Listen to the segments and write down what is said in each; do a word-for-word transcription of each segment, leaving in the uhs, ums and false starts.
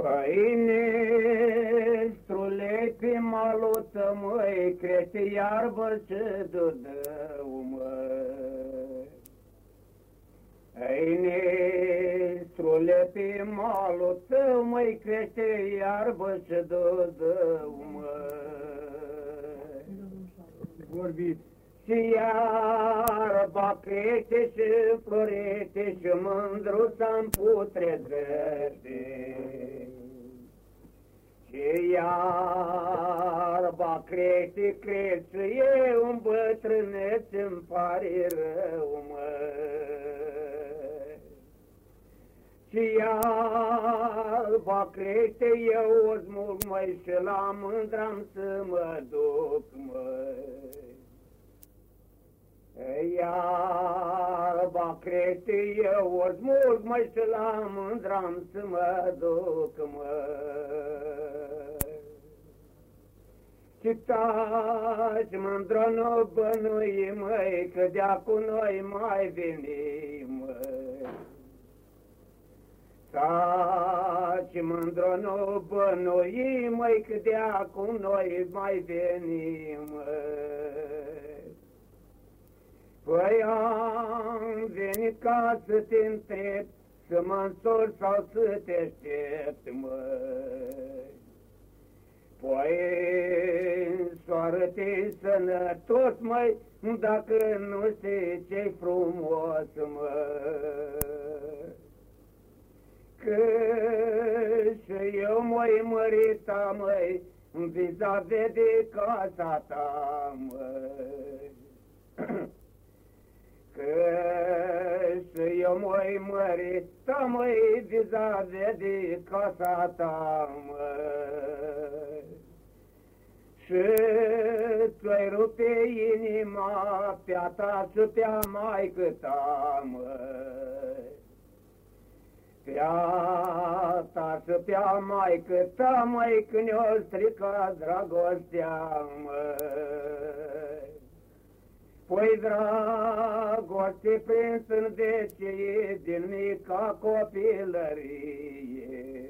Păine, strule pe maluță, măi, crește iarbă ce dădău, măi. Păine, strule pe maluță, măi, crește iarbă ce dădău, măi. Vorbit. Și iarba crește și florește și mândruța-mi putrezește. Și iarba crește, crește, eu îmbătrânețe, îmi pare rău, măi. Și iarba crește, eu o smulg, măi, și la mândra-mi să mă duc, măi. Iarba crește, eu o smulg, măi, și la mândra-mi să mă duc, măi. Și taci, mândră, nu bănui, măi, că de-a cu noi mai veni, măi. Taci, mândră, nu bănui, măi, că de-a cu noi mai veni, măi. Păi am venit ca să te întreb, să mă însor sau să te aștept, măi. Păi soară-te sănătos, măi, dacă nu știi ce-i frumos, măi. Că și eu, măi, mărita, măi, vis-a-vis de casa ta, măi. Că și eu, măi, mărita, măi, vis-a-vis de casa ta, măi. Și ți-ai rupe inima pe-a ta și pe-a maică ta, măi. Pe-a ta și pe-a maică ta, măi, când i-o strica dragostea, măi. Păi dragoste prins în vecie din mica copilărie.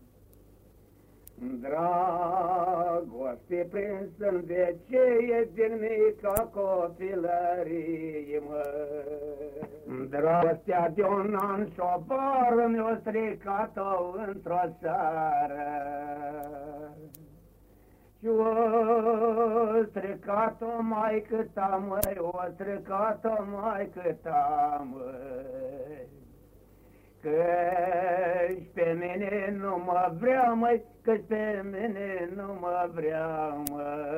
Dragoste prins în vecie din mica copilărie, măi. Dragostea de un an și-o bară mi-o stricat-o într-o seară. Și o stricat-o maică ta, măi, o stricat-o maică ta, măi. Că-și pe mine nu mă vrea, măi, că-și pe mine nu mă vrea, măi.